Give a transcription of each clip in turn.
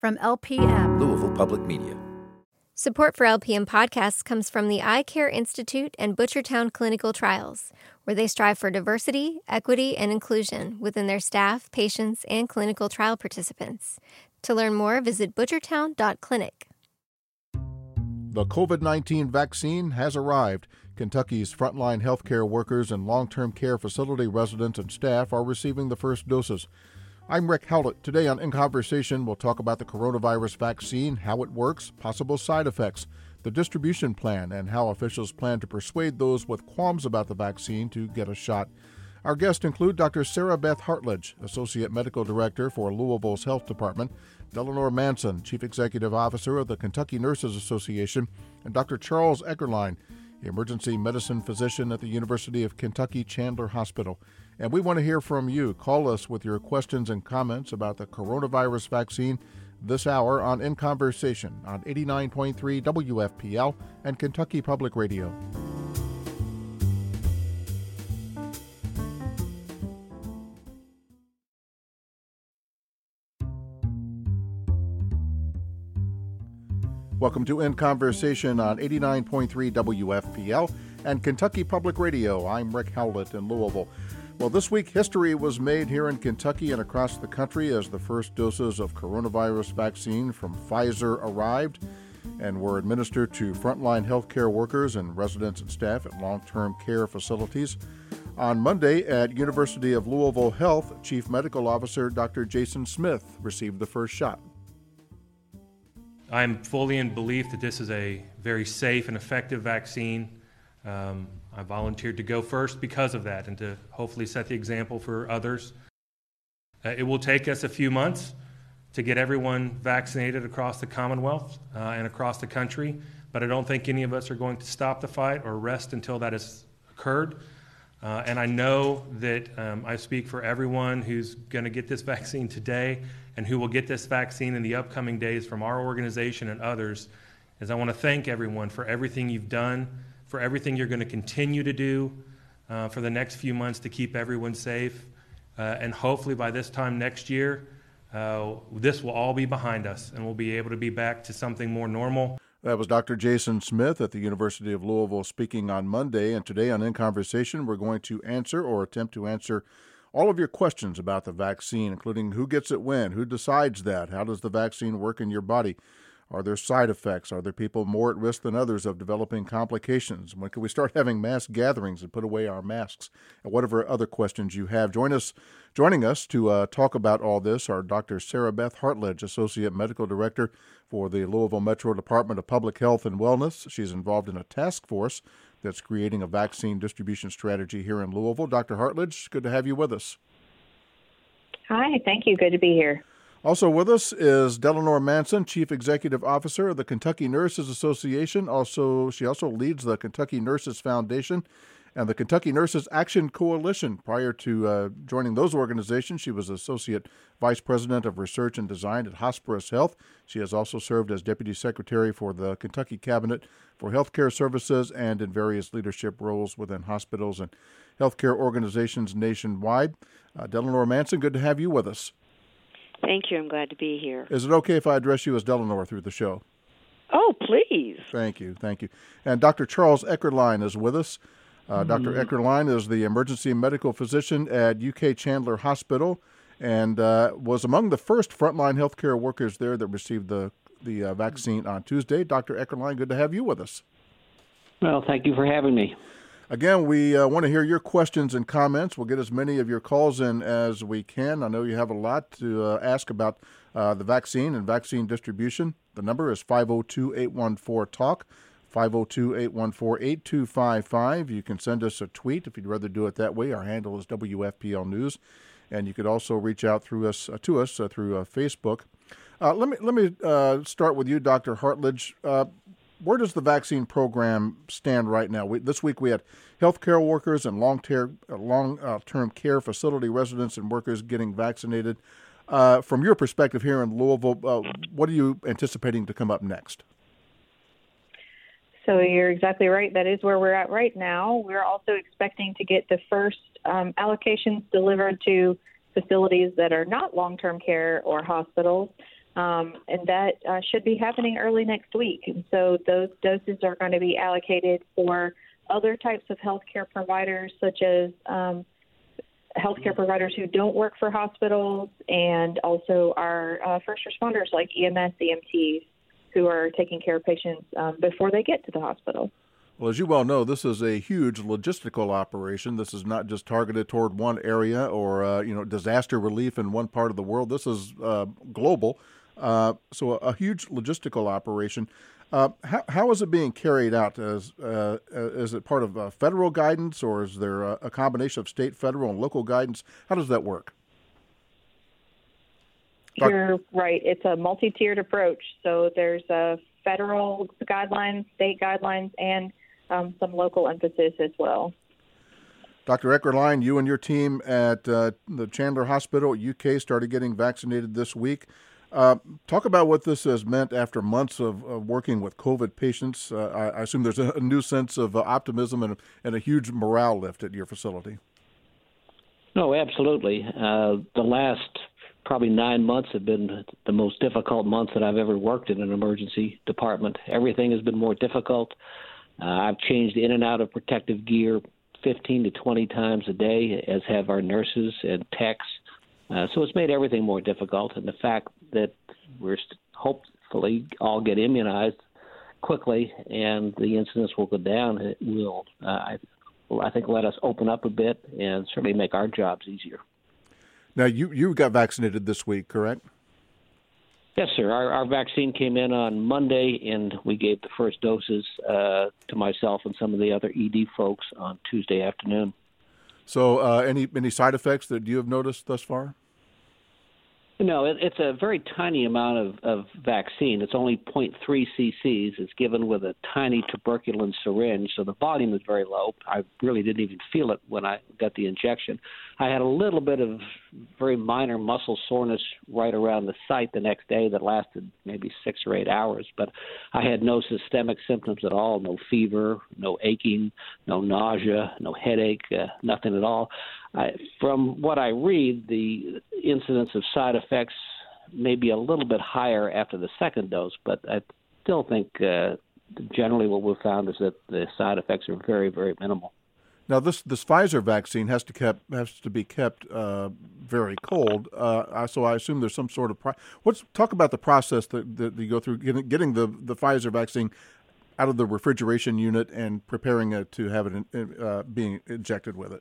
From LPM, Louisville Public Media. Support for LPM podcasts comes from the Eye Care Institute and Butchertown Clinical Trials, where they strive for diversity, equity, and inclusion within their staff, patients, and clinical trial participants. To learn more, visit butchertown.clinic. The COVID-19 vaccine has arrived. Kentucky's frontline healthcare workers and long-term care facility residents and staff are receiving the first doses. I'm Rick Howlett. Today on In Conversation, we'll talk about the coronavirus vaccine, how it works, possible side effects, the distribution plan, and how officials plan to persuade those with qualms about the vaccine to get a shot. Our guests include Dr. Sarah Beth Hartledge, Associate Medical Director for Louisville's Health Department, Delano Manson, Chief Executive Officer of the Kentucky Nurses Association, and Dr. Charles Eckerline, Emergency Medicine Physician at the University of Kentucky Chandler Hospital. And we want to hear from you. Call us with your questions and comments about the coronavirus vaccine this hour on In Conversation on 89.3 WFPL and Kentucky Public Radio. Welcome to In Conversation on 89.3 WFPL and Kentucky Public Radio. I'm Rick Howlett in Louisville. Well, this week, history was made here in Kentucky and across the country as the first doses of coronavirus vaccine from Pfizer arrived and were administered to frontline healthcare workers and residents and staff at long-term care facilities. On Monday at University of Louisville Health, Chief Medical Officer Dr. Jason Smith received the first shot. I'm fully in belief that this is a very safe and effective vaccine. I volunteered to go first because of that and to hopefully set the example for others. It will take us a few months to get everyone vaccinated across the Commonwealth and across the country, but I don't think any of us are going to stop the fight or rest until that has occurred. And I know that I speak for everyone who's going to get this vaccine today and who will get this vaccine in the upcoming days from our organization and others, is I want to thank everyone for everything you've done, for everything you're going to continue to do for the next few months to keep everyone safe. And hopefully by this time next year, this will all be behind us and we'll be able to be back to something more normal. That was Dr. Jason Smith at the University of Louisville speaking on Monday. And today on In Conversation, we're going to answer or attempt to answer all of your questions about the vaccine, including who gets it when, who decides that, how does the vaccine work in your body, are there side effects, are there people more at risk than others of developing complications, when can we start having mass gatherings and put away our masks, and whatever other questions you have. Joining us to talk about all this are Dr. Sarah Beth Hartledge, Associate Medical Director for the Louisville Metro Department of Public Health and Wellness. She's involved in a task force that's creating a vaccine distribution strategy here in Louisville. Dr. Hartledge, good to have you with us. Hi, thank you. Good to be here. Also with us is Delano Manson, Chief Executive Officer of the Kentucky Nurses Association. She also leads the Kentucky Nurses Foundation and the Kentucky Nurses Action Coalition. Prior to joining those organizations, she was Associate Vice President of Research and Design at Hospice Health. She has also served as Deputy Secretary for the Kentucky Cabinet for Healthcare Services and in various leadership roles within hospitals and healthcare organizations nationwide. Delano Manson, good to have you with us. Thank you. I'm glad to be here. Is it okay if I address you as Delano through the show? Oh, please. Thank you. And Dr. Charles Eckerline is with us. Dr. Eckerline is the emergency medical physician at UK Chandler Hospital and was among the first frontline healthcare workers there that received the vaccine on Tuesday. Dr. Eckerline, good to have you with us. Well, thank you for having me. Again, we want to hear your questions and comments. We'll get as many of your calls in as we can. I know you have a lot to ask about the vaccine and vaccine distribution. The number is 502-814-TALK, 502-814-8255. You can send us a tweet if you'd rather do it that way. Our handle is WFPL News. And you could also reach out to us through Facebook. Let me start with you, Dr. Hartledge. Where does the vaccine program stand right now? This week we had healthcare workers and long-term care facility residents and workers getting vaccinated. From your perspective here in Louisville, what are you anticipating to come up next? So you're exactly right. That is where we're at right now. We're also expecting to get the first allocations delivered to facilities that are not long-term care or hospitals and that should be happening early next week. And so those doses are going to be allocated for other types of healthcare providers, such as healthcare providers who don't work for hospitals, and also our first responders like EMS, EMTs, who are taking care of patients before they get to the hospital. Well, as you well know, this is a huge logistical operation. This is not just targeted toward one area or disaster relief in one part of the world. This is global, so a huge logistical operation. How is it being carried out? Is it part of federal guidance, or is there a combination of state, federal, and local guidance? How does that work? You're right. It's a multi-tiered approach. So there's federal guidelines, state guidelines, and some local emphasis as well. Dr. Eckerline, you and your team at the Chandler Hospital, UK, started getting vaccinated this week. Talk about what this has meant after months of working with COVID patients. I assume there's a new sense of optimism and a huge morale lift at your facility. No, absolutely. The last probably 9 months have been the most difficult months that I've ever worked in an emergency department. Everything has been more difficult. I've changed in and out of protective gear 15 to 20 times a day, as have our nurses and techs. So it's made everything more difficult. And the fact that we're hopefully all get immunized quickly and the incidence will go down, it will, I think, let us open up a bit and certainly make our jobs easier. Now, you got vaccinated this week, correct? Yes, sir. Our vaccine came in on Monday, and we gave the first doses to myself and some of the other ED folks on Tuesday afternoon. So any side effects that you have noticed thus far? No, it's a very tiny amount of vaccine. It's only 0.3 cc's. It's given with a tiny tuberculin syringe, so the volume is very low. I really didn't even feel it when I got the injection. I had a little bit of very minor muscle soreness right around the site the next day that lasted maybe 6 or 8 hours, but I had no systemic symptoms at all, no fever, no aching, no nausea, no headache, nothing at all. From what I read, the incidence of side effects may be a little bit higher after the second dose, but I still think generally what we've found is that the side effects are very, very minimal. Now, this Pfizer vaccine has to be kept very cold. So I assume there's some sort of talk about the process that you go through getting the Pfizer vaccine out of the refrigeration unit and preparing it to have it being injected with it.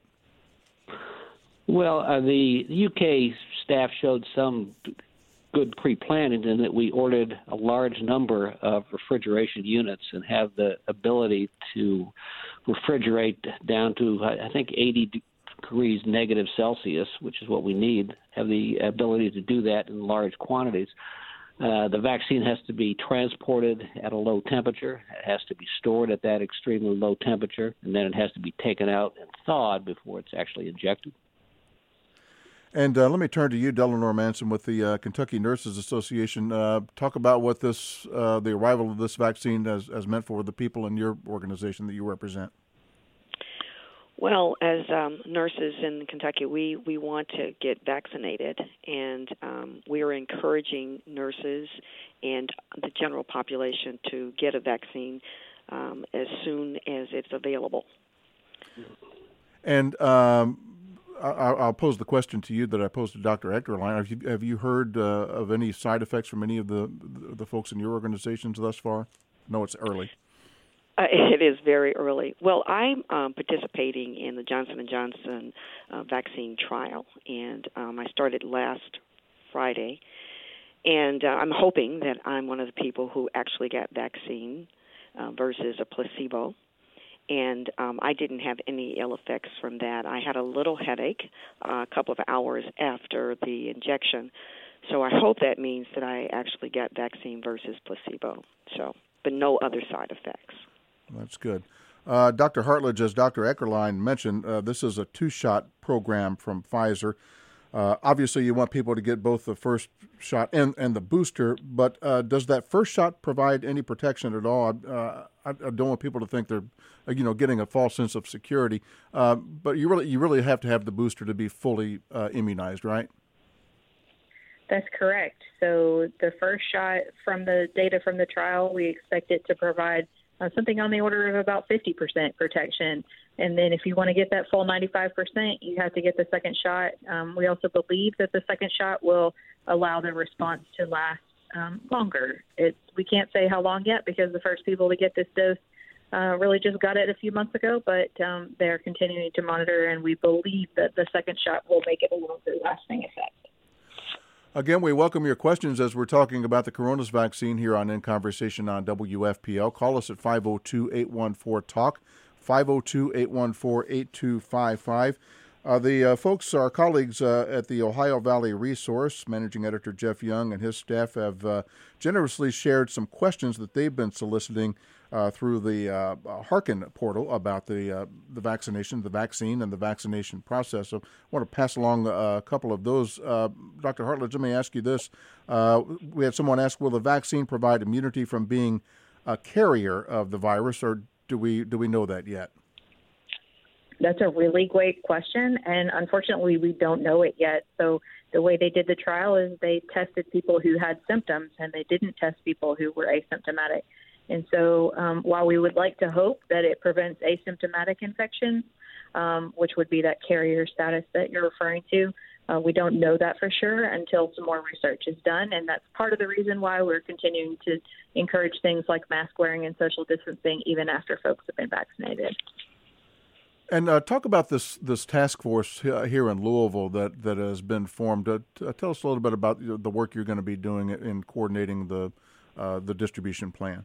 Well, the UK staff showed some good pre-planning in that we ordered a large number of refrigeration units and have the ability to refrigerate down to, I think, 80 degrees negative Celsius, which is what we need, have the ability to do that in large quantities. The vaccine has to be transported at a low temperature. It has to be stored at that extremely low temperature, and then it has to be taken out and thawed before it's actually injected. And let me turn to you, Delano Manson, with the Kentucky Nurses Association. Talk about what the arrival of this vaccine has meant for the people in your organization that you represent. Well, as nurses in Kentucky, we want to get vaccinated, and we are encouraging nurses and the general population to get a vaccine as soon as it's available. And I'll pose the question to you that I posed to Dr. Eckerline. Have you heard of any side effects from any of the folks in your organizations thus far? No, it's early. It is very early. Well, I'm participating in the Johnson & Johnson vaccine trial, and I started last Friday. And I'm hoping that I'm one of the people who actually got vaccine versus a placebo. And I didn't have any ill effects from that. I had a little headache a couple of hours after the injection. So I hope that means that I actually got vaccine versus placebo. But no other side effects. That's good. Dr. Hartledge, as Dr. Eckerline mentioned, this is a 2-shot program from Pfizer. Obviously, you want people to get both the first shot and the booster, but does that first shot provide any protection at all? I don't want people to think they're, getting a false sense of security. But you really have to have the booster to be fully immunized, right? That's correct. So the first shot, from the data from the trial, we expect it to provide something on the order of about 50% protection. And then if you want to get that full 95%, you have to get the second shot. We also believe that the second shot will allow the response to last longer. We can't say how long yet because the first people to get this dose really just got it a few months ago, but they're continuing to monitor, and we believe that the second shot will make it a longer lasting effect. Again, we welcome your questions as we're talking about the coronavirus vaccine here on In Conversation on WFPL. Call us at 502-814-TALK, 502-814-8255. The folks, our colleagues at the Ohio Valley Resource, Managing Editor Jeff Young and his staff have generously shared some questions that they've been soliciting through the Harkin portal about the vaccination, the vaccine, and the vaccination process. So I want to pass along a couple of those. Dr. Hartledge, let me ask you this. We had someone ask, will the vaccine provide immunity from being a carrier of the virus, or do we know that yet? That's a really great question, and unfortunately, we don't know it yet. So the way they did the trial is they tested people who had symptoms, and they didn't test people who were asymptomatic. And so while we would like to hope that it prevents asymptomatic infections, which would be that carrier status that you're referring to, we don't know that for sure until some more research is done. And that's part of the reason why we're continuing to encourage things like mask wearing and social distancing even after folks have been vaccinated. And talk about this task force here in Louisville that has been formed. Tell us a little bit about the work you're going to be doing in coordinating the distribution plan.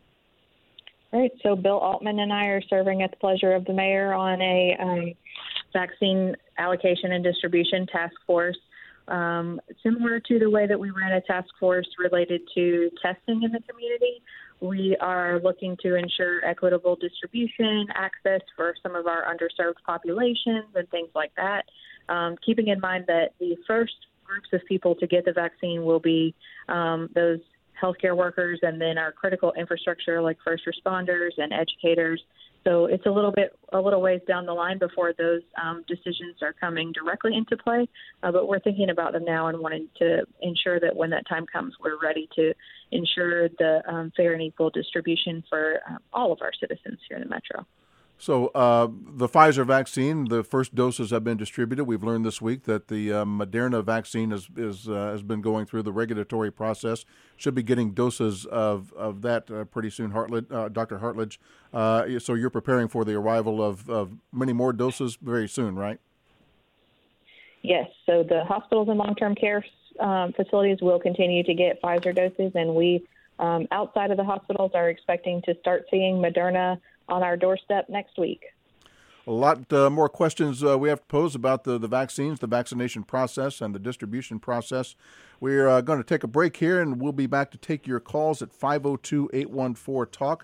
Right. So Bill Altman and I are serving at the pleasure of the mayor on a vaccine allocation and distribution task force, similar to the way that we ran a task force related to testing in the community. We are looking to ensure equitable distribution, access for some of our underserved populations and things like that, keeping in mind that the first groups of people to get the vaccine will be those healthcare workers and then our critical infrastructure like first responders and educators. So it's a little ways down the line before those decisions are coming directly into play, but we're thinking about them now and wanting to ensure that when that time comes, we're ready to ensure the fair and equal distribution for all of our citizens here in the metro. So the Pfizer vaccine, the first doses have been distributed. We've learned this week that the Moderna vaccine has been going through the regulatory process. Should be getting doses of that pretty soon, Dr. Hartledge. So you're preparing for the arrival of many more doses very soon, right? Yes. So the hospitals and long-term care facilities will continue to get Pfizer doses, and we, outside of the hospitals, are expecting to start seeing Moderna on our doorstep next week. A lot more questions we have to pose about the vaccines, the vaccination process, and the distribution process. We're going to take a break here, and we'll be back to take your calls at 502-814-TALK,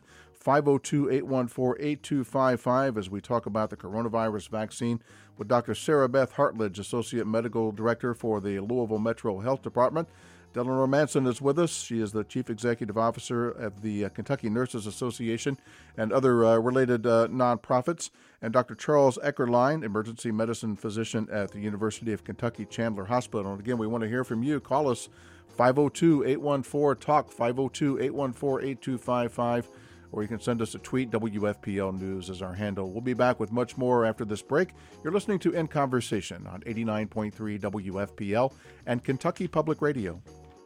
502-814-8255, as we talk about the coronavirus vaccine with Dr. Sarah Beth Hartledge, Associate Medical Director for the Louisville Metro Health Department. Delano Manson is with us. She is the Chief Executive Officer at the Kentucky Nurses Association and other related nonprofits. And Dr. Charles Eckerline, Emergency Medicine Physician at the University of Kentucky Chandler Hospital. And again, we want to hear from you. Call us 502-814-TALK, 502-814-8255, or you can send us a tweet. WFPL News is our handle. We'll be back with much more after this break. You're listening to In Conversation on 89.3 WFPL and Kentucky Public Radio.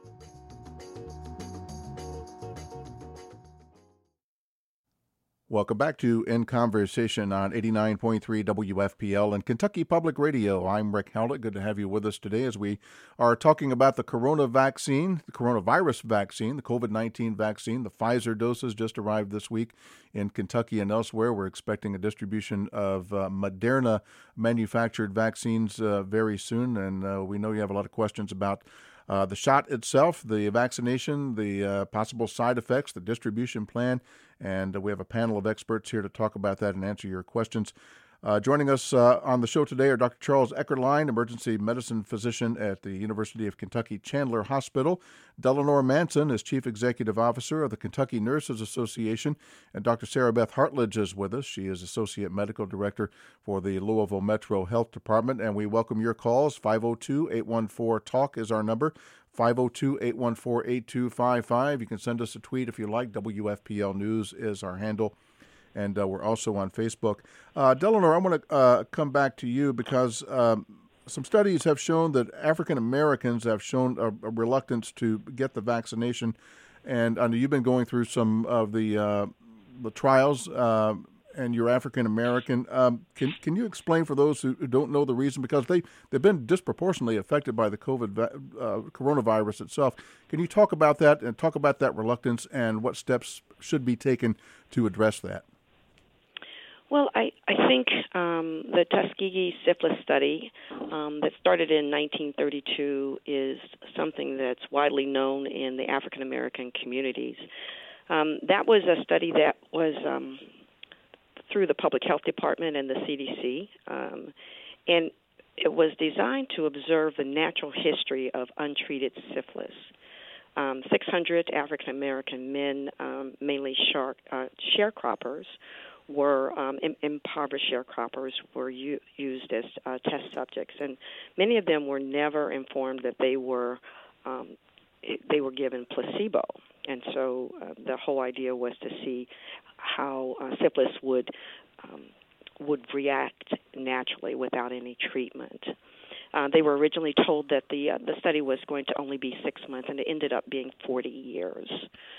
Welcome back to In Conversation on 89.3 WFPL and Kentucky Public Radio. I'm Rick Howlett. Good to have you with us today as we are talking about the coronavirus vaccine, the COVID-19 vaccine. The Pfizer doses just arrived this week in Kentucky and elsewhere. We're expecting a distribution of Moderna manufactured vaccines very soon, and we know you have a lot of questions about the shot itself, the vaccination, the possible side effects, the distribution plan, and we have a panel of experts here to talk about that and answer your questions. Joining us on the show today are Dr. Charles Eckerline, emergency medicine physician at the University of Kentucky Chandler Hospital. Delano Manson is chief executive officer of the Kentucky Nurses Association. And Dr. Sarah Beth Hartledge is with us. She is associate medical director for the Louisville Metro Health Department. And we welcome your calls. 502-814-TALK is our number. 502-814-8255. You can send us a tweet if you like. WFPL News is our handle. And we're also on Facebook. Delano, I want to come back to you because some studies have shown that African Americans have shown a reluctance to get the vaccination. And I know you've been going through some of the trials, and you're African American. Can you explain for those who don't know the reason? Because they've been disproportionately affected by the coronavirus itself. Can you talk about that and talk about that reluctance and what steps should be taken to address that? Well, I think the Tuskegee syphilis study that started in 1932 is something that's widely known in the African American communities. That was a study that was through the Public Health Department and the CDC, and it was designed to observe the natural history of untreated syphilis. 600 African American men, mainly sharecroppers, were impoverished sharecroppers were used as test subjects, and many of them were never informed that they were given placebo. And so the whole idea was to see how syphilis would react naturally without any treatment. They were originally told that the study was going to only be 6 months, and it ended up being 40 years.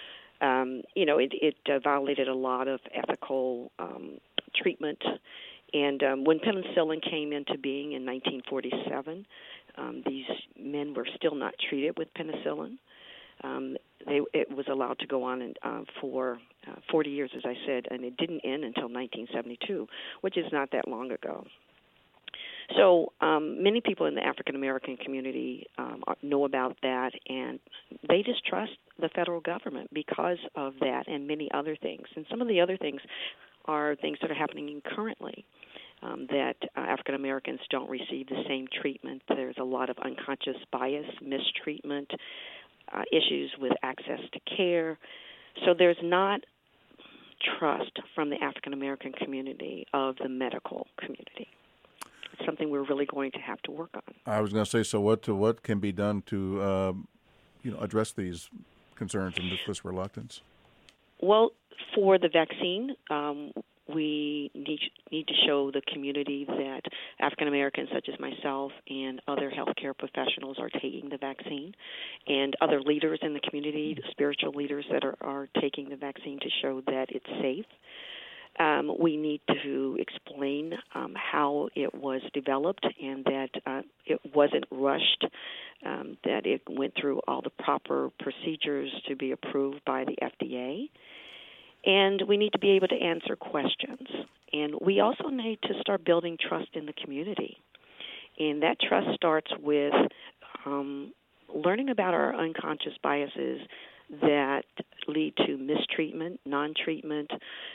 It violated a lot of ethical treatment. And when penicillin came into being in 1947, these men were still not treated with penicillin. It was allowed to go on for 40 years, as I said, and it didn't end until 1972, which is not that long ago. So many people in the African American community know about that, and they distrust the federal government because of that and many other things. And some of the other things are things that are happening currently, that African Americans don't receive the same treatment. There's a lot of unconscious bias, mistreatment, issues with access to care. So there's not trust from the African American community of the medical community. It's something we're really going to have to work on. I was going to say, so what can be done to address these concerns and this reluctance? Well, for the vaccine, we need to show the community that African Americans such as myself and other healthcare professionals are taking the vaccine, and other leaders in the community, spiritual leaders that are taking the vaccine, to show that it's safe. We need to explain how it was developed and that it wasn't rushed, that it went through all the proper procedures to be approved by the FDA. And we need to be able to answer questions. And we also need to start building trust in the community. And that trust starts with learning about our unconscious biases that lead to mistreatment, non-treatment,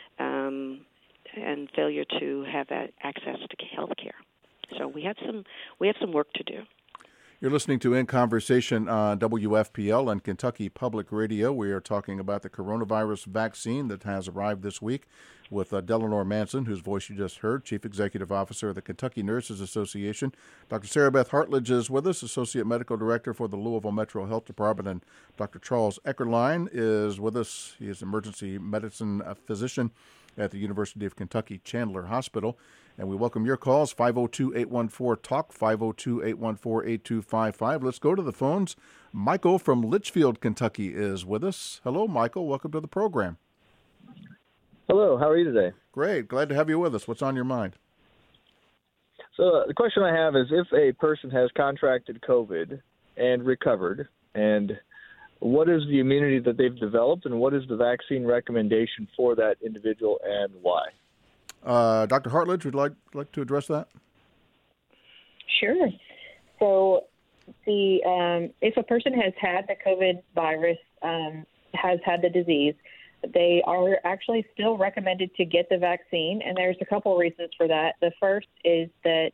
and failure to have access to health care. So we have some work to do. You're listening to In Conversation on WFPL and Kentucky Public Radio. We are talking about the coronavirus vaccine that has arrived this week with Delano Manson, whose voice you just heard, Chief Executive Officer of the Kentucky Nurses Association. Dr. Sarah Beth Hartledge is with us, Associate Medical Director for the Louisville Metro Health Department, and Dr. Charles Eckerline is with us. He is an emergency medicine physician at the University of Kentucky Chandler Hospital. And we welcome your calls, 502-814-TALK, 502-814-8255. Let's go to the phones. Michael from Litchfield, Kentucky is with us. Hello, Michael. Welcome to the program. Hello. How are you today? Great. Glad to have you with us. What's on your mind? So the question I have is, if a person has contracted COVID and recovered, and what is the immunity that they've developed, and what is the vaccine recommendation for that individual, and why? Dr. Hartledge, would you like to address that? Sure. So if a person has had the COVID virus, has had the disease, they are actually still recommended to get the vaccine, and there's a couple reasons for that. The first is that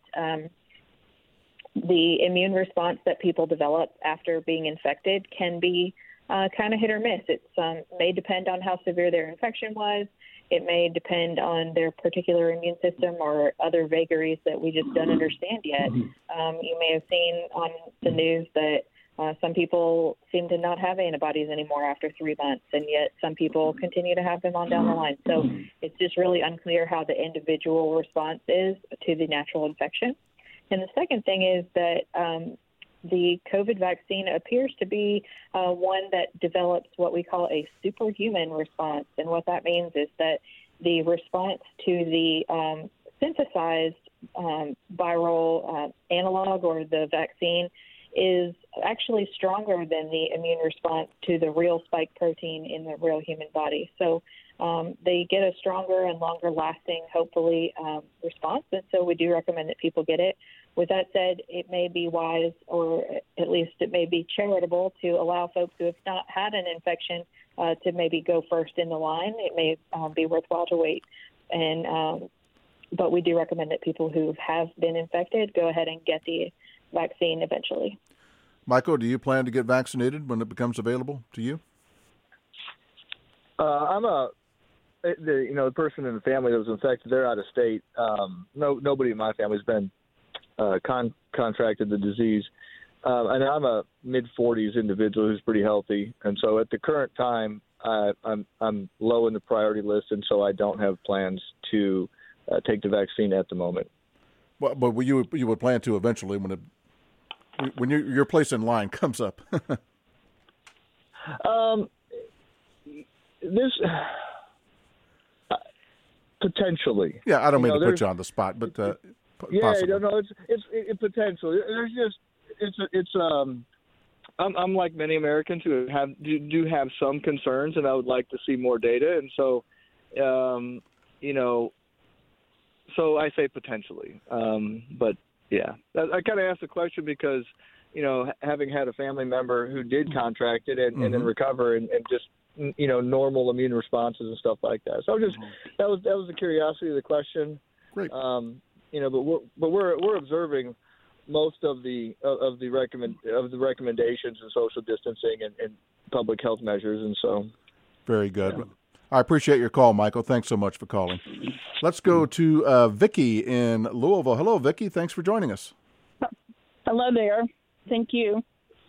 the immune response that people develop after being infected can be kind of hit or miss. It may depend on how severe their infection was. It may depend on their particular immune system or other vagaries that we just don't understand yet. You may have seen on the news that some people seem to not have antibodies anymore after 3 months, and yet some people continue to have them on down the line. So it's just really unclear how the individual response is to the natural infection. And the second thing is that the COVID vaccine appears to be one that develops what we call a superhuman response. And what that means is that the response to the synthesized viral analog or the vaccine is actually stronger than the immune response to the real spike protein in the real human body. So they get a stronger and longer lasting, hopefully, response. And so we do recommend that people get it. With that said, it may be wise, or at least it may be charitable, to allow folks who have not had an infection to maybe go first in the line. It may be worthwhile to wait. But we do recommend that people who have been infected go ahead and get the vaccine eventually. Michael, do you plan to get vaccinated when it becomes available to you? The person in the family that was infected, they're out of state. Nobody in my family's been contracted the disease. And I'm a mid-40s individual who's pretty healthy. And so at the current time, I'm low in the priority list, and so I don't have plans to take the vaccine at the moment. Well, but you would plan to eventually when your place in line comes up. This potentially. Yeah, I don't mean to put you on the spot, but possibly. It's potential. There's just it's I'm like many Americans who do have some concerns, and I would like to see more data, and so so I say potentially, but yeah, I kind of asked the question because having had a family member who did contract it and then recover and just normal immune responses and stuff like that. So just that was the curiosity of the question. Great. But we're observing most of the recommendations and social distancing and public health measures, and so. Very good. Yeah. I appreciate your call, Michael. Thanks so much for calling. Let's go to Vicki in Louisville. Hello, Vicki. Thanks for joining us. Hello there. Thank you.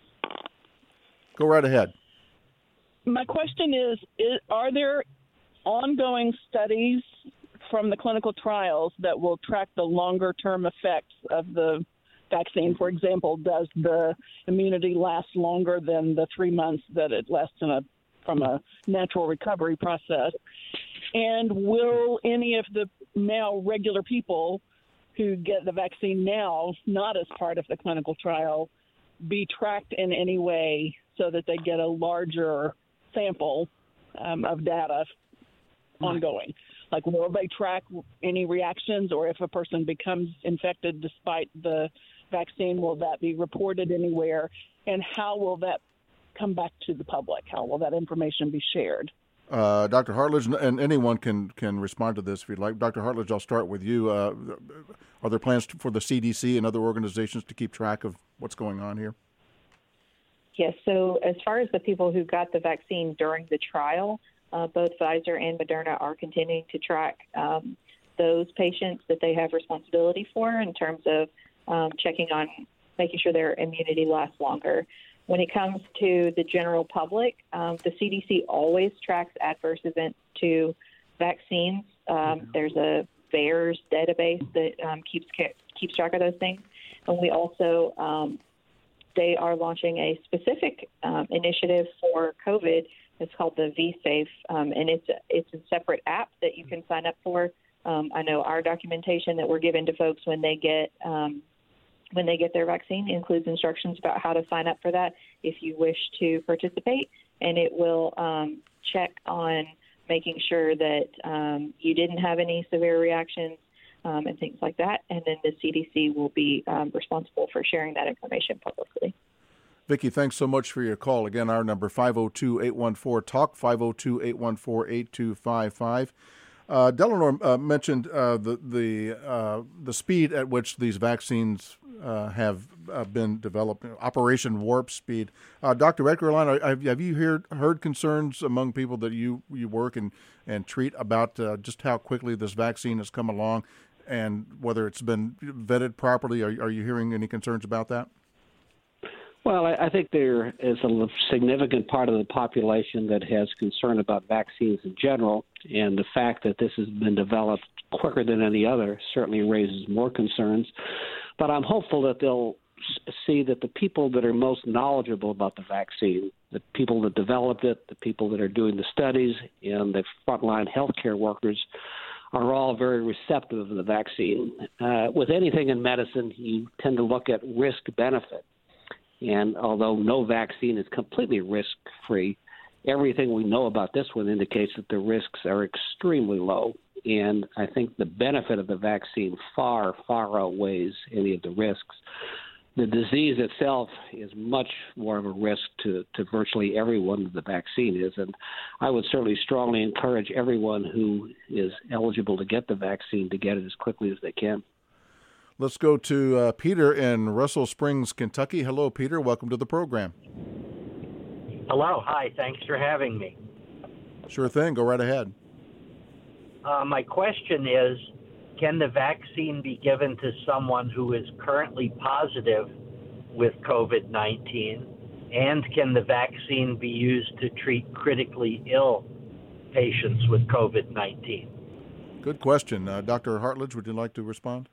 Go right ahead. My question is are there ongoing studies from the clinical trials that will track the longer-term effects of the vaccine? For example, does the immunity last longer than the 3 months that it lasts from a natural recovery process? And will any of the now regular people who get the vaccine now, not as part of the clinical trial, be tracked in any way so that they get a larger sample of data ongoing? Like, will they track any reactions, or if a person becomes infected despite the vaccine, will that be reported anywhere? And how will that come back to the public? How will that information be shared? Dr. Hartledge, and anyone can respond to this if you'd like. Dr. Hartledge, I'll start with you. Are there plans for the CDC and other organizations to keep track of what's going on here? Yes. So as far as the people who got the vaccine during the trial, both Pfizer and Moderna are continuing to track those patients that they have responsibility for in terms of checking on making sure their immunity lasts longer. When it comes to the general public, the CDC always tracks adverse events to vaccines. There's a VAERS database that keeps track of those things. And we also, they are launching a specific initiative for COVID. It's called the vSafe, and it's a separate app that you can sign up for. I know our documentation that we're given to folks when they get their vaccine includes instructions about how to sign up for that if you wish to participate, and it will check on making sure that you didn't have any severe reactions and things like that, and then the CDC will be responsible for sharing that information publicly. Vicki, thanks so much for your call. Again, our number 502-814-TALK, 502-814-8255. Delano mentioned the speed at which these vaccines have been developed, Operation Warp Speed. Dr. Eckerline, have you heard concerns among people that you work and treat about just how quickly this vaccine has come along and whether it's been vetted properly? Are you hearing any concerns about that? Well, I think there is a significant part of the population that has concern about vaccines in general, and the fact that this has been developed quicker than any other certainly raises more concerns. But I'm hopeful that they'll see that the people that are most knowledgeable about the vaccine, the people that developed it, the people that are doing the studies, and the frontline healthcare workers are all very receptive of the vaccine. With anything in medicine, you tend to look at risk-benefit. And although no vaccine is completely risk-free, everything we know about this one indicates that the risks are extremely low. And I think the benefit of the vaccine far, far outweighs any of the risks. The disease itself is much more of a risk to virtually everyone than the vaccine is. And I would certainly strongly encourage everyone who is eligible to get the vaccine to get it as quickly as they can. Let's go to Peter in Russell Springs, Kentucky. Hello, Peter. Welcome to the program. Hello. Hi. Thanks for having me. Sure thing. Go right ahead. My question is, can the vaccine be given to someone who is currently positive with COVID-19? And can the vaccine be used to treat critically ill patients with COVID-19? Good question. Dr. Hartledge, would you like to respond?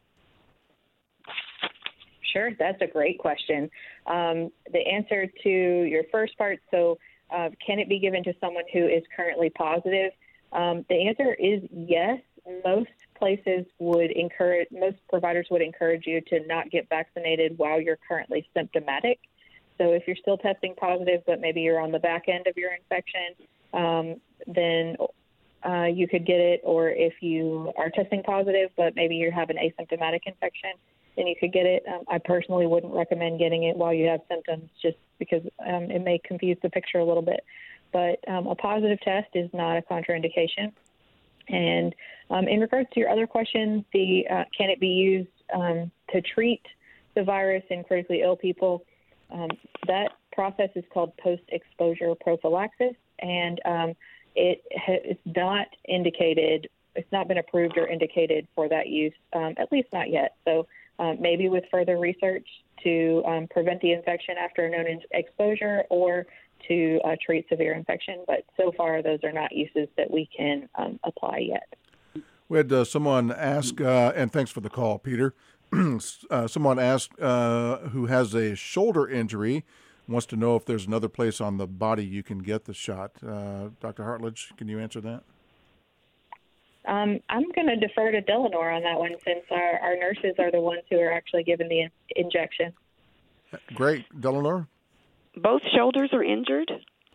Sure, that's a great question. The answer to your first part, can it be given to someone who is currently positive? The answer is yes. Most providers would encourage you to not get vaccinated while you're currently symptomatic. So if you're still testing positive, but maybe you're on the back end of your infection, then you could get it. Or if you are testing positive, but maybe you have an asymptomatic infection, then you could get it. I personally wouldn't recommend getting it while you have symptoms just because it may confuse the picture a little bit. But a positive test is not a contraindication. And in regards to your other question, can it be used to treat the virus in critically ill people? That process is called post-exposure prophylaxis, and it's not indicated. It's not been approved or indicated for that use, at least not yet. So maybe with further research to prevent the infection after a known exposure or to treat severe infection. But so far, those are not uses that we can apply yet. We had someone ask, and thanks for the call, Peter. Someone asked who has a shoulder injury, wants to know if there's another place on the body you can get the shot. Dr. Hartledge, can you answer that? I'm going to defer to Delano on that one since our nurses are the ones who are actually given the injection. Great. Delano? Both shoulders are injured?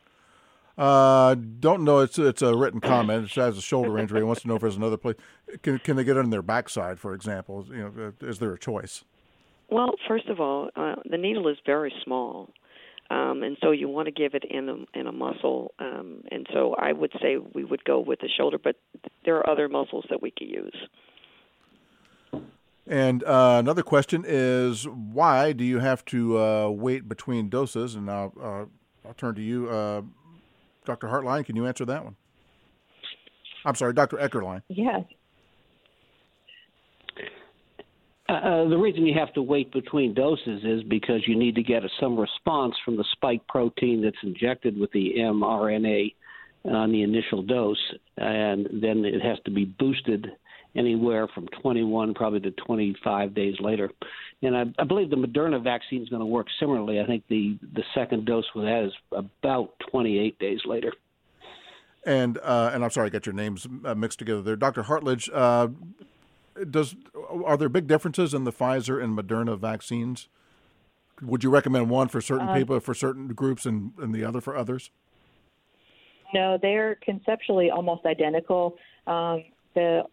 Don't know. It's a written comment. It says a shoulder injury. It wants to know if there's another place. Can they get it on their backside, for example? Is there a choice? Well, first of all, the needle is very small, and so you want to give it in a muscle. And so I would say we would go with the shoulder, but there are other muscles that we could use. And another question is, why do you have to wait between doses? And I'll turn to you, Dr. Hartline. Can you answer that one? I'm sorry, Dr. Eckerline. Yes. The reason you have to wait between doses is because you need to get some response from the spike protein that's injected with the mRNA on the initial dose, and then it has to be boosted anywhere from 21 probably to 25 days later. And I believe the Moderna vaccine is going to work similarly. I think the second dose with that is about 28 days later. And I'm sorry, I got your names mixed together there. Dr. Hartledge, are there big differences in the Pfizer and Moderna vaccines? Would you recommend one for certain people, for certain groups, and the other for others? No, they're conceptually almost identical. The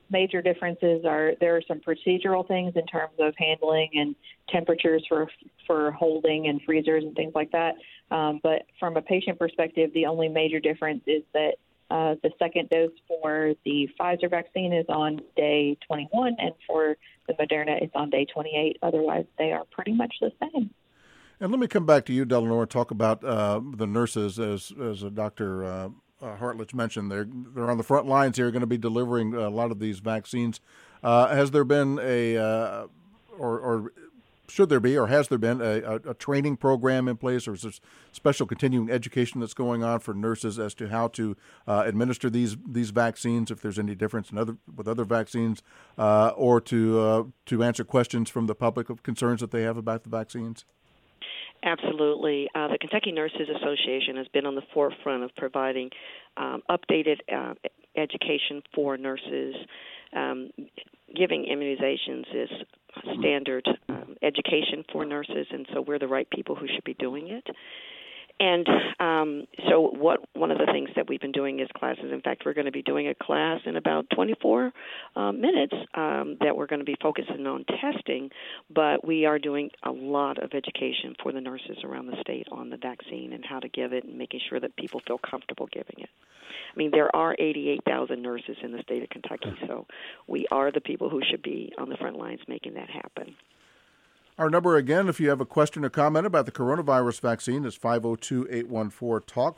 major differences are there are some procedural things in terms of handling and temperatures for holding and freezers and things like that. But from a patient perspective, the only major difference is that the second dose for the Pfizer vaccine is on day 21, and for the Moderna, it's on day 28. Otherwise, they are pretty much the same. And let me come back to you, Delano, talk about the nurses, as Dr. Hartledge mentioned. They're on the front lines here, going to be delivering a lot of these vaccines. Has there been or should there be, or has there been a training program in place, or is there special continuing education that's going on for nurses as to how to administer these vaccines, if there's any difference with other vaccines, or to answer questions from the public of concerns that they have about the vaccines? Absolutely. The Kentucky Nurses Association has been on the forefront of providing updated education for nurses. Giving immunizations is standard education for nurses, and so we're the right people who should be doing it. And so one of the things that we've been doing is classes. In fact, we're going to be doing a class in about 24 minutes that we're going to be focusing on testing, but we are doing a lot of education for the nurses around the state on the vaccine and how to give it and making sure that people feel comfortable giving it. I mean, there are 88,000 nurses in the state of Kentucky, so we are the people who should be on the front lines making that happen. Our number again, if you have a question or comment about the coronavirus vaccine, is 502-814-TALK,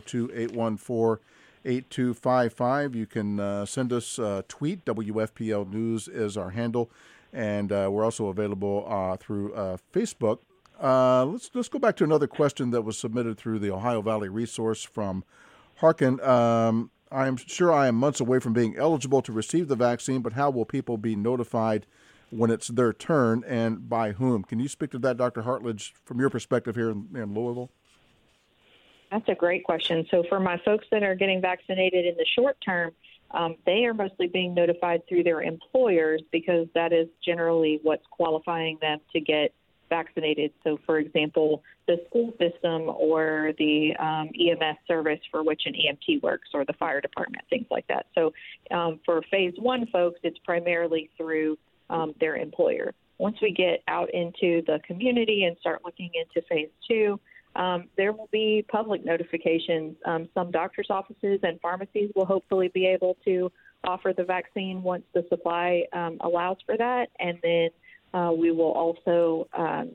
502-814-8255. You can send us a tweet. WFPL News is our handle, and we're also available through Facebook. Let's go back to another question that was submitted through the Ohio Valley Resource from Harkin. I am sure I am months away from being eligible to receive the vaccine, but how will people be notified when it's their turn, and by whom? Can you speak to that, Dr. Hartledge, from your perspective here in Louisville? That's a great question. So for my folks that are getting vaccinated in the short term, they are mostly being notified through their employers because that is generally what's qualifying them to get vaccinated. So, for example, the school system or the EMS service for which an EMT works, or the fire department, things like that. So for phase one folks, it's primarily through their employer. Once we get out into the community and start looking into phase two, there will be public notifications. Some doctors' offices and pharmacies will hopefully be able to offer the vaccine once the supply allows for that. And then we will also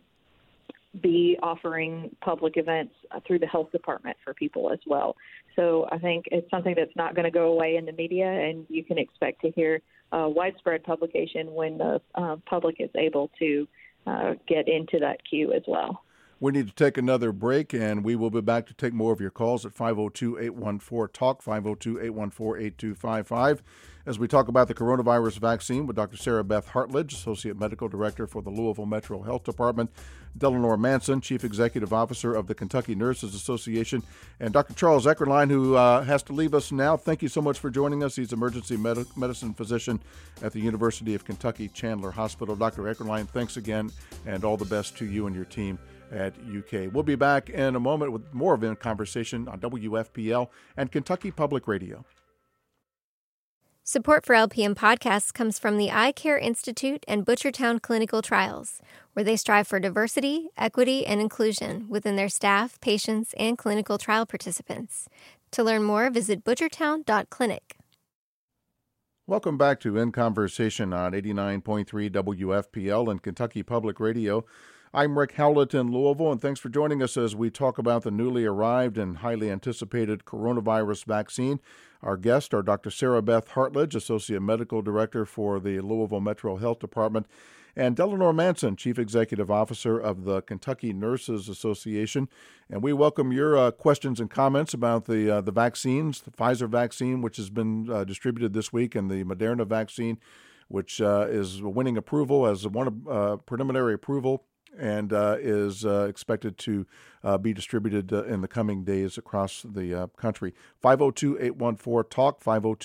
be offering public events through the health department for people as well. So I think it's something that's not going to go away in the media, and you can expect to hear widespread publication when the public is able to get into that queue as well. We need to take another break, and we will be back to take more of your calls at 502-814-TALK, 502-814-8255, as we talk about the coronavirus vaccine with Dr. Sarah Beth Hartledge, Associate Medical Director for the Louisville Metro Health Department, Delano Manson, Chief Executive Officer of the Kentucky Nurses Association, and Dr. Charles Eckerline, who has to leave us now. Thank you so much for joining us. He's emergency medicine physician at the University of Kentucky Chandler Hospital. Dr. Eckerline, thanks again, and all the best to you and your team at UK. We'll be back in a moment with more of a conversation on WFPL and Kentucky Public Radio. Support for LPM podcasts comes from the Eye Care Institute and Butchertown Clinical Trials, where they strive for diversity, equity, and inclusion within their staff, patients, and clinical trial participants. To learn more, visit butchertown.clinic. Welcome back to In Conversation on 89.3 WFPL and Kentucky Public Radio. I'm Rick Howlett in Louisville, and thanks for joining us as we talk about the newly arrived and highly anticipated coronavirus vaccine. Our guests are Dr. Sarah Beth Hartledge, Associate Medical Director for the Louisville Metro Health Department, and Delano Manson, Chief Executive Officer of the Kentucky Nurses Association. And we welcome your questions and comments about the vaccines, the Pfizer vaccine, which has been distributed this week, and the Moderna vaccine, which is winning approval as one preliminary approval, and is expected to be distributed in the coming days across the country. 502-814-TALK,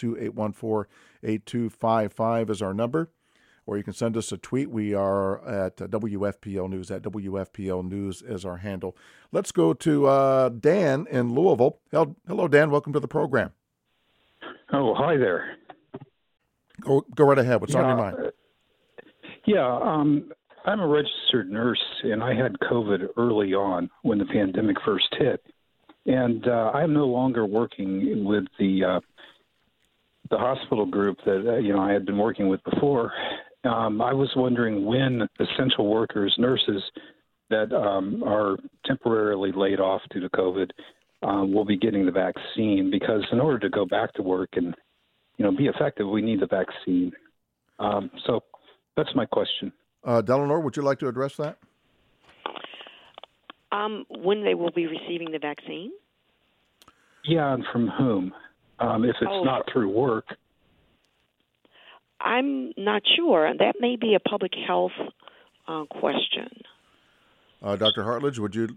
502-814-8255 is our number, or you can send us a tweet. We are at WFPL News, at WFPL News is our handle. Let's go to Dan in Louisville. Hello, Dan. Welcome to the program. Oh, hi there. Go right ahead. What's on your mind? I'm a registered nurse, and I had COVID early on when the pandemic first hit. And I'm no longer working with the hospital group that I had been working with before. I was wondering when essential workers, nurses that are temporarily laid off due to COVID will be getting the vaccine, because in order to go back to work and be effective, we need the vaccine. So that's my question. Delano, would you like to address that? When they will be receiving the vaccine? Yeah, and from whom? If it's not through work. I'm not sure. That may be a public health question. Dr. Hartledge, would you?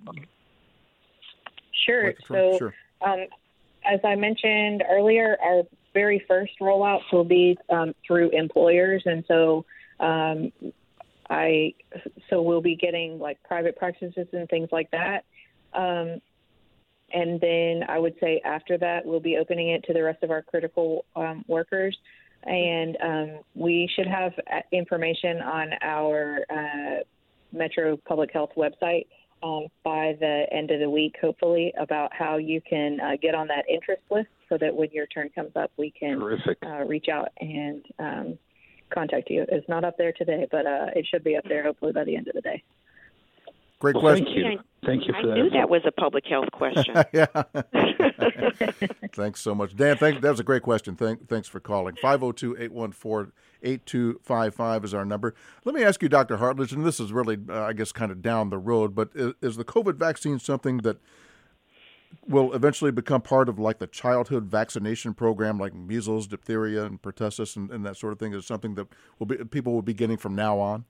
Sure. Sure. As I mentioned earlier, our very first rollouts will be through employers, and so we'll be getting like private practices and things like that. And then I would say after that, we'll be opening it to the rest of our critical workers. And we should have information on our Metro Public Health website by the end of the week, hopefully, about how you can get on that interest list so that when your turn comes up, we can reach out and contact you. It's not up there today, but it should be up there hopefully by the end of the day. Great question. Thank you for that. I knew that was a public health question. Yeah. Thanks so much. Dan, that was a great question. Thanks for calling. 502-814-8255 is our number. Let me ask you, Dr. Hartledge, and this is really, I guess, kind of down the road, but is the COVID vaccine something that will eventually become part of like the childhood vaccination program, like measles, diphtheria, and pertussis, and that sort of thing? Is something that people will be getting from now on?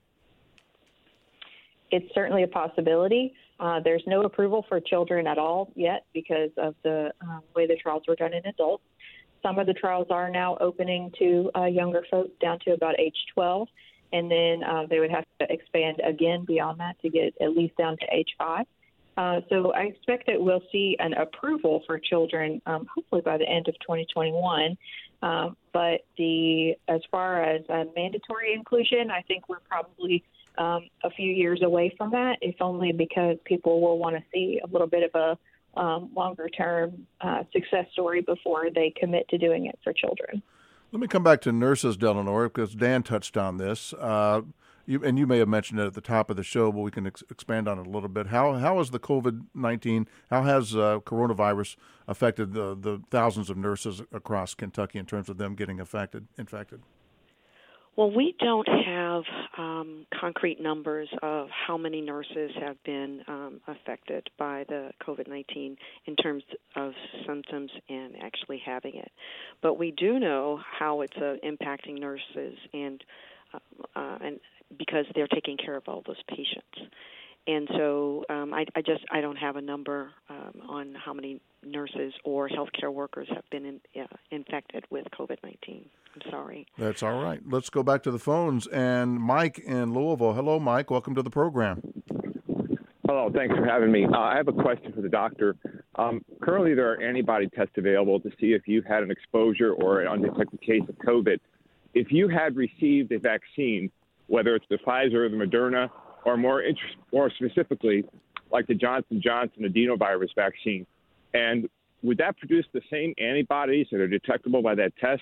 It's certainly a possibility. There's no approval for children at all yet because of the way the trials were done in adults. Some of the trials are now opening to younger folks down to about age 12, and then they would have to expand again beyond that to get at least down to age 5. So I expect that we'll see an approval for children hopefully by the end of 2021. But as far as mandatory inclusion, I think we're probably a few years away from that, if only because people will want to see a little bit of a longer-term success story before they commit to doing it for children. Let me come back to nurses, Delano, because Dan touched on this. You may have mentioned it at the top of the show, but we can expand on it a little bit. How has the COVID-19, how has coronavirus affected the thousands of nurses across Kentucky in terms of them getting infected? Well, we don't have concrete numbers of how many nurses have been affected by the COVID-19 in terms of symptoms and actually having it. But we do know how it's impacting nurses and because they're taking care of all those patients. And so I don't have a number on how many nurses or healthcare workers have been infected with COVID-19. I'm sorry. That's all right. Let's go back to the phones. And Mike in Louisville. Hello, Mike. Welcome to the program. Hello. Thanks for having me. I have a question for the doctor. Currently, there are antibody tests available to see if you had an exposure or an undetected case of COVID. If you had received a vaccine, whether it's the Pfizer or the Moderna, or more specifically, like the Johnson & Johnson adenovirus vaccine, and would that produce the same antibodies that are detectable by that test?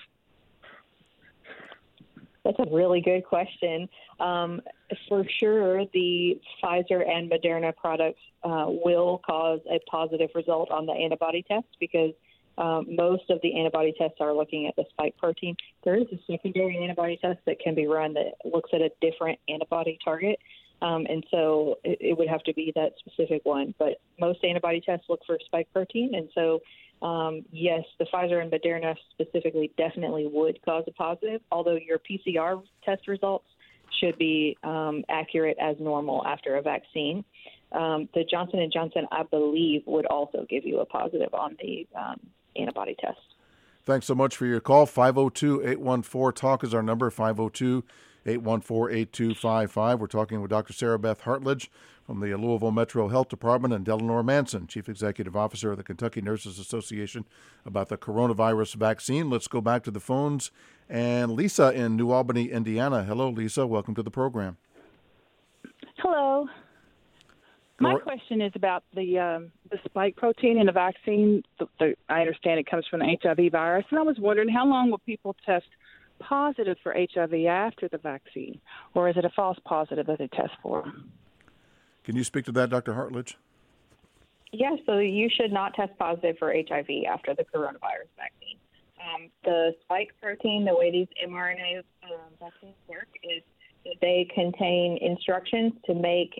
That's a really good question. For sure, the Pfizer and Moderna products will cause a positive result on the antibody test because most of the antibody tests are looking at the spike protein. There is a secondary antibody test that can be run that looks at a different antibody target. And so it would have to be that specific one. But most antibody tests look for spike protein. And so, yes, the Pfizer and Moderna specifically definitely would cause a positive, although your PCR test results should be accurate as normal after a vaccine. The Johnson & Johnson, I believe, would also give you a positive on the antibody test. Thanks so much for your call. 502-814-TALK is our number, 502 814-8255. We're talking with Dr. Sarah Beth Hartledge from the Louisville Metro Health Department and Delano Manson, Chief Executive Officer of the Kentucky Nurses Association, about the coronavirus vaccine. Let's go back to the phones. And Lisa in New Albany, Indiana. Hello, Lisa. Welcome to the program. Hello. My question is about the spike protein in the vaccine. I understand it comes from the HIV virus, and I was wondering how long will people test positive for HIV after the vaccine, or is it a false positive that they test for? Can you speak to that, Dr. Hartledge? Yeah, so you should not test positive for HIV after the coronavirus vaccine. The spike protein, the way these mRNA vaccines work, is that they contain instructions to make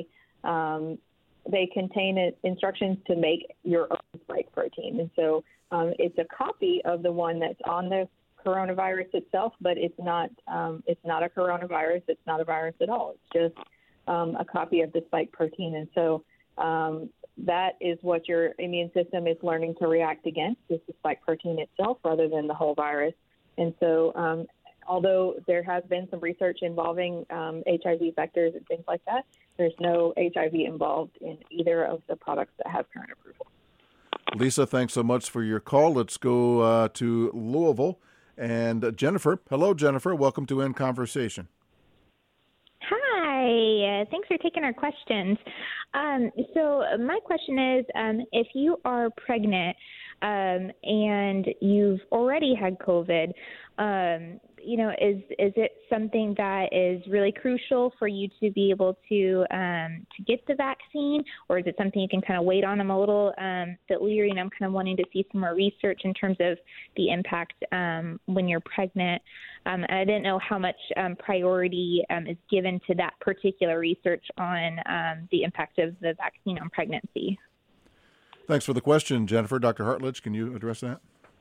instructions to make your own spike protein, and so it's a copy of the one that's on the coronavirus itself, but it's not a coronavirus. It's not a virus at all. It's just a copy of the spike protein, and so that is what your immune system is learning to react against, is the spike protein itself rather than the whole virus. And so although there has been some research involving HIV vectors and things like that, there's no HIV involved in either of the products that have current approval. Lisa, thanks so much for your call. Let's go to Louisville. And Jennifer. Hello, Jennifer. Welcome to In Conversation. Hi. Thanks for taking our questions. So my question is, if you are pregnant and you've already had COVID, is it something that is really crucial for you to be able to get the vaccine, or is it something you can kind of wait on? I'm a little bit leery, and I'm kind of wanting to see some more research in terms of the impact when you're pregnant. And I didn't know how much priority is given to that particular research on the impact of the vaccine on pregnancy. Thanks for the question, Jennifer. Dr. Hartledge, can you address that?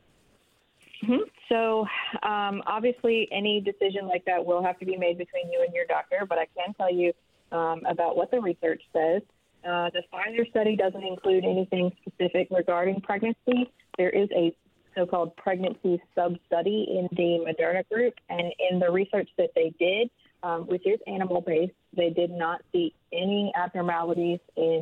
Mm-hmm. So obviously any decision like that will have to be made between you and your doctor, but I can tell you about what the research says. The Pfizer study doesn't include anything specific regarding pregnancy. There is a so-called pregnancy sub-study in the Moderna group, and in the research that they did, which is animal-based, they did not see any abnormalities in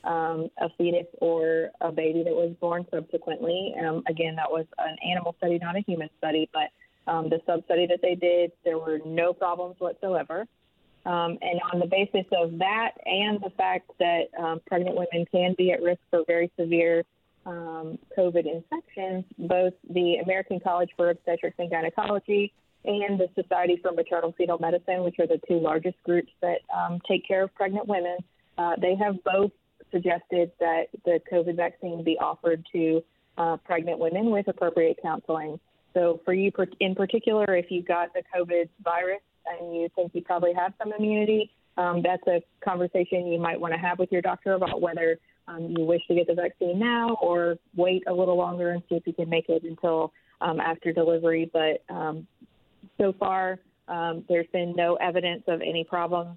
a fetus or a baby that was born subsequently. Again, that was an animal study, not a human study, but the sub-study that they did, there were no problems whatsoever. And on the basis of that and the fact that pregnant women can be at risk for very severe COVID infections, both the American College for Obstetrics and Gynecology and the Society for Maternal Fetal Medicine, which are the two largest groups that take care of pregnant women, they have both suggested that the COVID vaccine be offered to pregnant women with appropriate counseling. So for you in particular, if you got the COVID virus and you think you probably have some immunity, that's a conversation you might want to have with your doctor about whether you wish to get the vaccine now or wait a little longer and see if you can make it until after delivery. But so far, there's been no evidence of any problems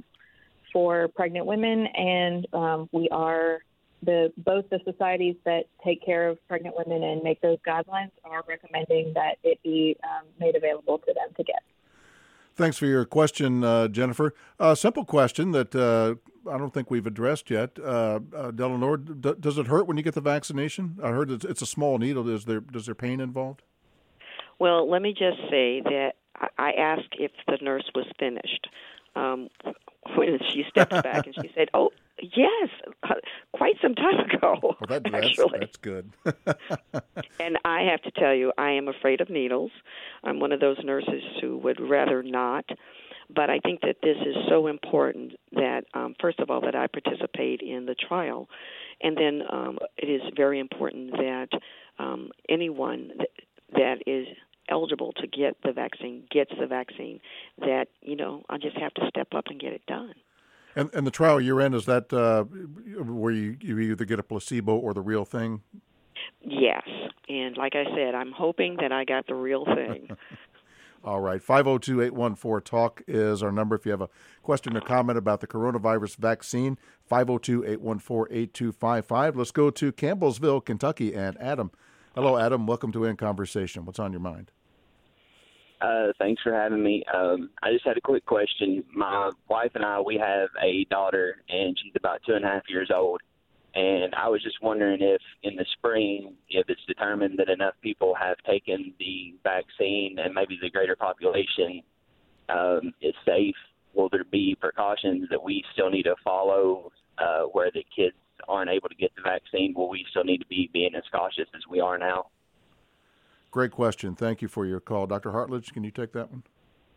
for pregnant women, and we are both the societies that take care of pregnant women and make those guidelines are recommending that it be made available to them to get. Thanks for your question, Jennifer. A simple question that I don't think we've addressed yet. Delano, does it hurt when you get the vaccination? I heard it's a small needle. Is there pain involved? Well, let me just say that I asked if the nurse was finished. When she stepped back and she said, "Oh, yes, quite some time ago." Well, that's good. And I have to tell you, I am afraid of needles. I'm one of those nurses who would rather not. But I think that this is so important that, first of all, that I participate in the trial. And then it is very important that anyone that is eligible to get the vaccine gets the vaccine, that, I just have to step up and get it done. And the trial you're in, is that where you either get a placebo or the real thing? Yes. And like I said, I'm hoping that I got the real thing. All right. 502-814-TALK is our number if you have a question or comment about the coronavirus vaccine. 502-814-8255. Let's go to Campbellsville, Kentucky, and Adam. Hello, Adam. Welcome to In Conversation. What's on your mind? Thanks for having me. I just had a quick question. My wife and I, we have a daughter, and she's about 2.5 years old. And I was just wondering if in the spring, if it's determined that enough people have taken the vaccine and maybe the greater population is safe, will there be precautions that we still need to follow where the kids aren't able to get the vaccine? Will we still need to be being as cautious as we are now? Great question. Thank you for your call. Dr. Hartledge, can you take that one?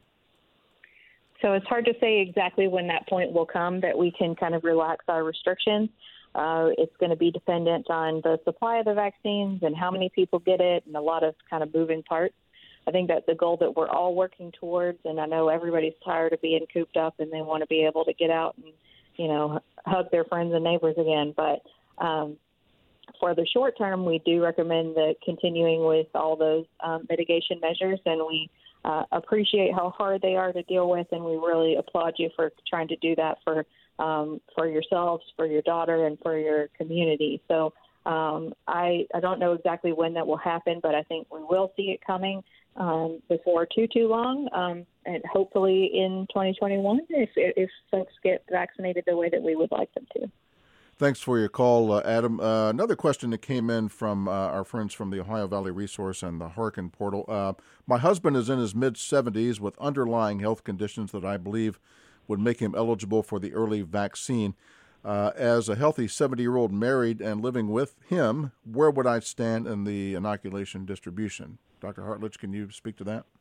So it's hard to say exactly when that point will come that we can kind of relax our restrictions. It's going to be dependent on the supply of the vaccines and how many people get it and a lot of kind of moving parts. I think that's a goal that we're all working towards, and I know everybody's tired of being cooped up and they want to be able to get out and, hug their friends and neighbors again. But for the short term, we do recommend continuing with all those mitigation measures, and we appreciate how hard they are to deal with, and we really applaud you for trying to do that for yourselves, for your daughter, and for your community. So I don't know exactly when that will happen, but I think we will see it coming before too long, and hopefully in 2021 if folks get vaccinated the way that we would like them to. Thanks for your call, Adam. Another question that came in from our friends from the Ohio Valley Resource and the Harkin portal. My husband is in his mid-70s with underlying health conditions that I believe would make him eligible for the early vaccine. As a healthy 70-year-old married and living with him, where would I stand in the inoculation distribution? Dr. Hartledge, can you speak to that?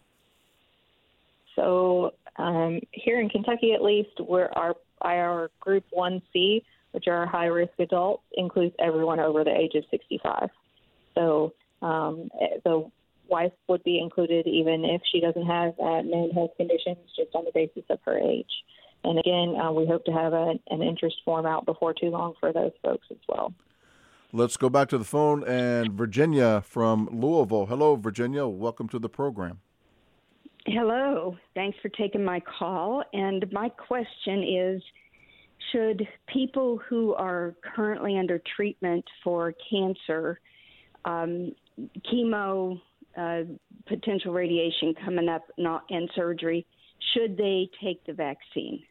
So here in Kentucky, at least, our Group 1C, which are high-risk adults, includes everyone over the age of 65. So the wife would be included even if she doesn't have known health conditions, just on the basis of her age. And again, we hope to have an interest form out before too long for those folks as well. Let's go back to the phone, and Virginia from Louisville. Hello, Virginia. Welcome to the program. Hello. Thanks for taking my call. And my question is, should people who are currently under treatment for cancer, chemo, potential radiation coming up, and surgery, should they take the vaccine?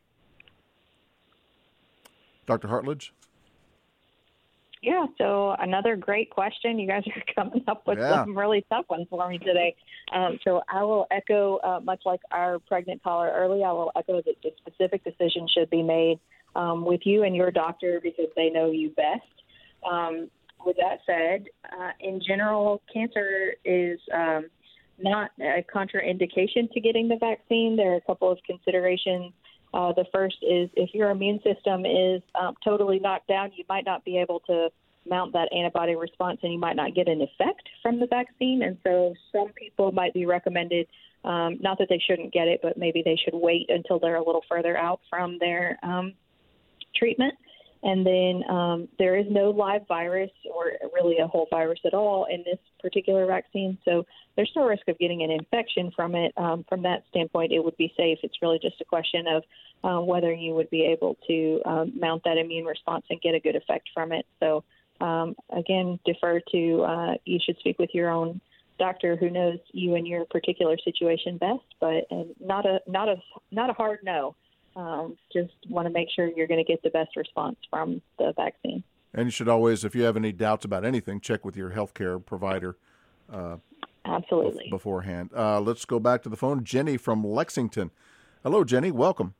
Dr. Hartledge? Yeah, so another great question. You guys are coming up with some really tough ones for me today. So I will echo, much like our pregnant caller earlier, I will echo that the specific decision should be made with you and your doctor because they know you best. With that said, in general, cancer is not a contraindication to getting the vaccine. There are a couple of considerations. The first is if your immune system is totally knocked down, you might not be able to mount that antibody response and you might not get an effect from the vaccine. And so some people might be recommended, not that they shouldn't get it, but maybe they should wait until they're a little further out from their treatment. And then there is no live virus or really a whole virus at all in this particular vaccine. So there's no risk of getting an infection from it. From that standpoint, it would be safe. It's really just a question of whether you would be able to mount that immune response and get a good effect from it. So, again, defer to you should speak with your own doctor who knows you and your particular situation best, but not a hard no. Just want to make sure you're going to get the best response from the vaccine. And you should always, if you have any doubts about anything, check with your healthcare provider. Absolutely. Beforehand. Let's go back to the phone. Jenny from Lexington. Hello, Jenny. Welcome.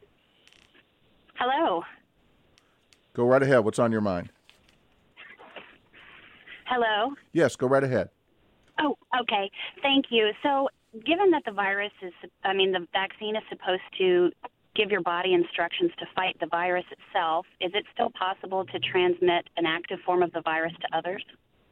Hello. Go right ahead. What's on your mind? Hello. Yes, go right ahead. Oh, okay. Thank you. So given that the vaccine is supposed to give your body instructions to fight the virus itself, is it still possible to transmit an active form of the virus to others?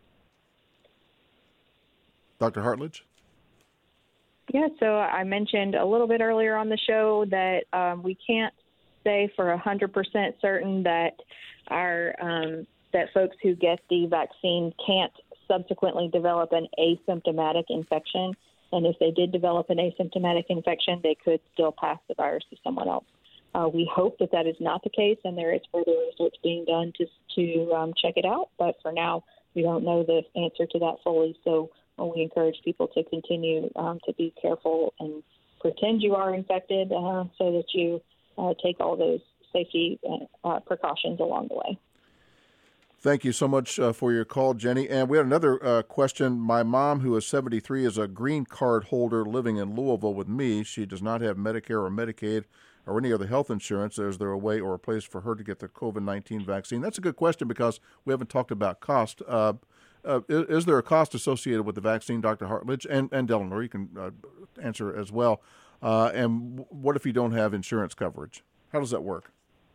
Dr. Hartledge? Yeah, so I mentioned a little bit earlier on the show that we can't say for 100% certain that that folks who get the vaccine can't subsequently develop an asymptomatic infection. And if they did develop an asymptomatic infection, they could still pass the virus to someone else. We hope that is not the case, and there is further research being done to check it out. But for now, we don't know the answer to that fully. So we encourage people to continue to be careful and pretend you are infected so that you take all those safety precautions along the way. Thank you so much for your call, Jenny. And we had another question. My mom, who is 73, is a green card holder living in Louisville with me. She does not have Medicare or Medicaid or any other health insurance. Is there a way or a place for her to get the COVID-19 vaccine? That's a good question because we haven't talked about cost. Is there a cost associated with the vaccine, Dr. Hartledge? And Delano, you can answer as well. And what if you don't have insurance coverage? How does that work?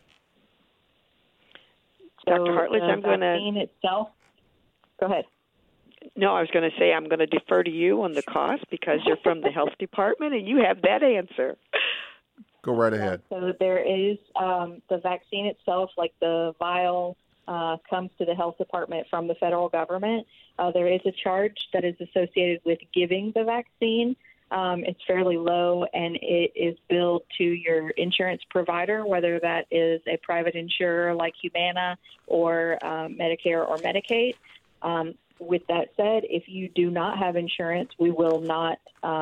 Dr. Hartledge, I'm going to... vaccine itself? Go ahead. No, I was going to say I'm going to defer to you on the cost because you're from the health department and you have that answer. Go right ahead. So there is the vaccine itself, like the vial, comes to the health department from the federal government. There is a charge that is associated with giving the vaccine. It's fairly low, and it is billed to your insurance provider, whether that is a private insurer like Humana or Medicare or Medicaid. With that said, if you do not have insurance, we will not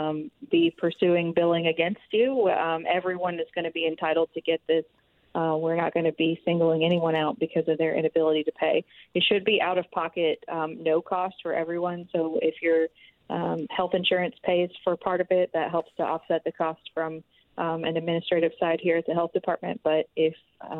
be pursuing billing against you. Everyone is going to be entitled to get this. We're not going to be singling anyone out because of their inability to pay. It should be out of pocket, no cost for everyone. So if your health insurance pays for part of it, that helps to offset the cost from an administrative side here at the health department. But if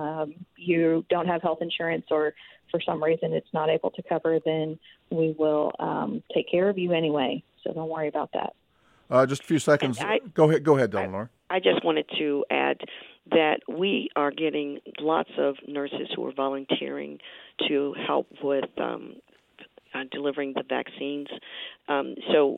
you don't have health insurance or for some reason it's not able to cover, then we will take care of you anyway. So don't worry about that. Just a few seconds. Go ahead, Delano. I just wanted to add that we are getting lots of nurses who are volunteering to help with delivering the vaccines. So,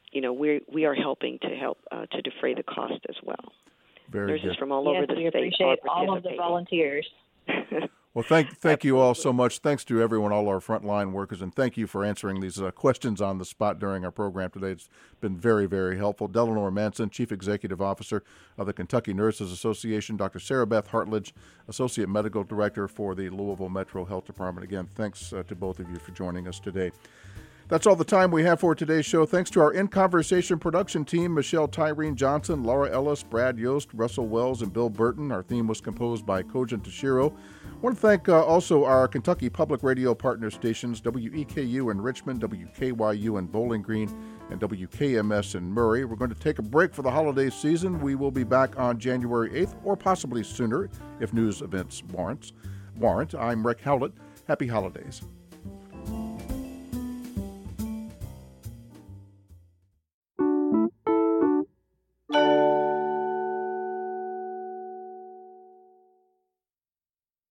we are helping to help to defray the cost as well. Very nurses good. from all over the state. We appreciate all of the volunteers. Well, thank you all so much. Thanks to everyone, all our frontline workers, and thank you for answering these questions on the spot during our program today. It's been very, very helpful. Delano Manson, Chief Executive Officer of the Kentucky Nurses Association, Dr. Sarah Beth Hartledge, Associate Medical Director for the Louisville Metro Health Department. Again, thanks to both of you for joining us today. That's all the time we have for today's show. Thanks to our In Conversation production team, Michelle Tyreen Johnson, Laura Ellis, Brad Yost, Russell Wells, and Bill Burton. Our theme was composed by Kojin Toshiro. I want to thank also our Kentucky Public Radio partner stations, WEKU in Richmond, WKYU in Bowling Green, and WKMS in Murray. We're going to take a break for the holiday season. We will be back on January 8th, or possibly sooner if news events warrant. I'm Rick Howlett. Happy holidays.